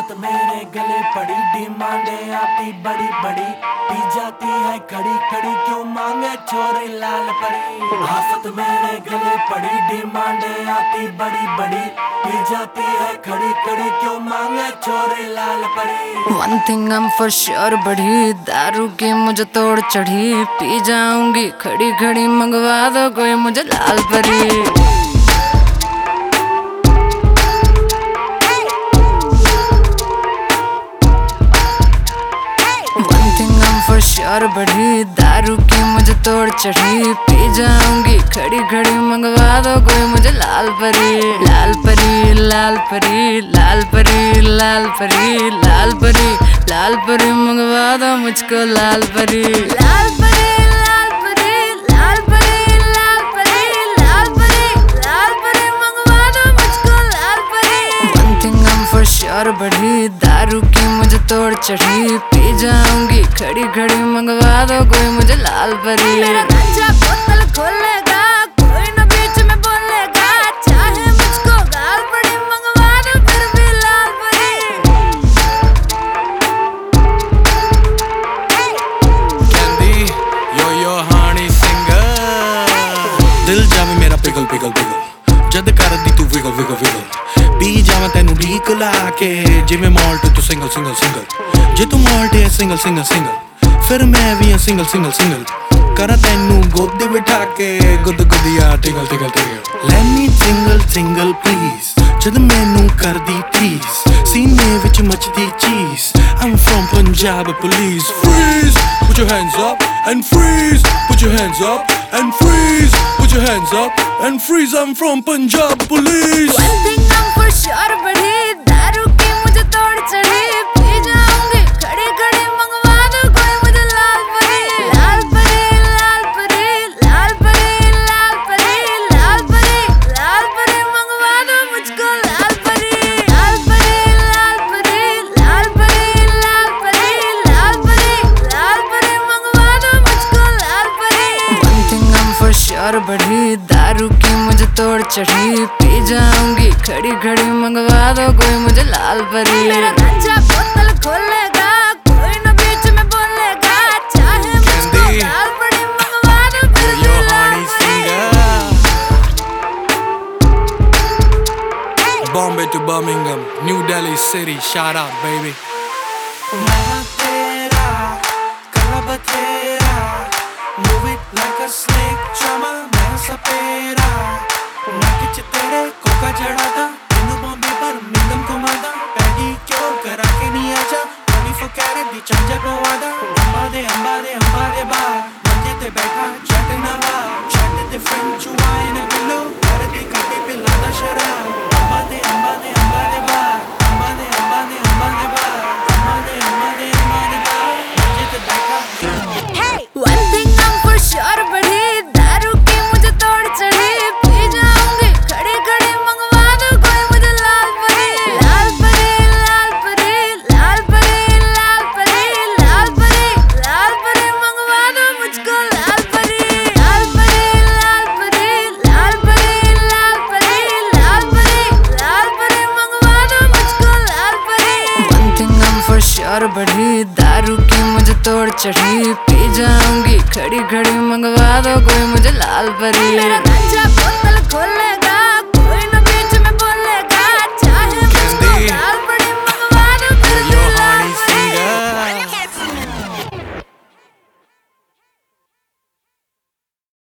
आफत मेरे गले पड़ी, डिमांडें आती बड़ी बड़ी, पी जाती है खड़ी खड़ी, क्यों मांगे छोरी लाल परी। आफत मेरे गले पड़ी, डिमांडें आती बड़ी बड़ी, पी जाती है खड़ी खड़ी, क्यों मांगे छोरी लाल परी। One thing I'm for sure बढ़ी, दारू की मुझे तोड़ चढ़ी, पी जाऊंगी खड़ी खड़ी, मंगवा दो कोई मुझे लाल परी। श्योर बढ़ी, दारू की मुझे तोड़ चढ़ी, पी जाऊंगी खड़ी खड़ी, मंगवा दो कोई मुझे लाल परी। लाल परी लाल परी लाल परी लाल परी लाल परी लाल परी, मंगवा दो मुझको लाल परी। लाल परी लाल परी लाल परी लाल परी लाल परी लाल परी, मंगवा दो मुझको लाल परी। One thing I'm for sure बढ़ी, दारू की मुझे तोड़ चढ़ी, पी जाऊंगी खड़ी खड़ी, मंगवा दो कोई मुझे लाल परी। मेरा गांजा बोतल खोलेगा, कोई न बीच में बोलेगा, चाहे मुझको गाल पड़ी, मंगवा दो फिर भी लाल परी। कहंदी यो यो हानी सिंगर, दिल जावे मेरा पिघल पिघल पिघल, जद कर दी तू विगल विगल विगल, पी जावा तेनू ढीक ला के, जिवें माल्ट तू सिंगल सिंगल सिंगल, जे तू माल्ट है सिंगल सिंगल सिंगल, फिर मैं भी सिंगल सिंगल सिंगल, करा तेनू गोदी बिठा के, गुद गुदिया टिगल टिगल टिगल। Let me single single please, जद मैनू कर दी प्लीज, सीने विच मचदी चीज, I'm from Punjab police। Freeze, put your hands up and freeze, put your hands up and freeze, put your hands up and freeze, I'm from Punjab police। One thing I'm for sure बढ़ी, दारू की मुझे तोड़ चढ़ी, P जाऊंगी खड़ी खड़ी, मंगवा दो कोई मुझे लाल परी। लाल परी लाल परी लाल परी लाल परी लाल परी लाल परी, मंगवा दो मुझको लाल परी। लाल परी लाल परी लाल परी लाल परी लाल परी लाल परी, मंगवा दो मुझको लाल परी। One thing I'm for sure बढ़ी, दारू की मुझे तोड़ चढ़ी, पी जाऊंगी खड़ी खड़ी, मंगवा दो कोई मुझे लाल परी। मेरा गांजा बोतल खोलेगा, कोई न बीच में बोलेगा, चाहे मुझको गाल पड़ी, मंगवा दो फिर भी लाल परी। Bombay to Birmingham, New Delhi city, shout out baby। मैं तेरा कलब तेरा, move it like a snake, चमा मैं सपेरा, नाकिच तेरे कोका जड़ा था, तेनू बॉम्बे पर मिंगम घुमादा, पैडी क्यों करा के नहीं आजा, 24 कैरेट दी चांजे पवादा, अंबा दे बा, मंजे ते बैठा चट नवा, चट ते फ्रेंच वाइन बिलो, कर दी कटी पे लादा शराब, अंबा दे बा, अंबा दे बा, अंबा दे बा, अंबा दे बा, मंजे ते बैठा। One thing I'm for sure बढ़ी, दारू की मुझे तोड़ चढ़ी, पी जाऊंगी खड़ी खड़ी, मंगवा दो कोई मुझे लाल परी। लाल परी लाल परी लाल परी लाल परी लाल परी लाल परी, मंगवा दो मुझको लाल परी। लाल परी लाल परी लाल परी लाल परी लाल परी लाल परी, मंगवा दो मुझको लाल परी। One thing I'm for sure बढ़ी, दारू की मुझे तोड़ चढ़ी, पी जाऊंगी खड़ी खड़ी, मंगवा दो कोई मुझे लाल परी। मेरा गांजा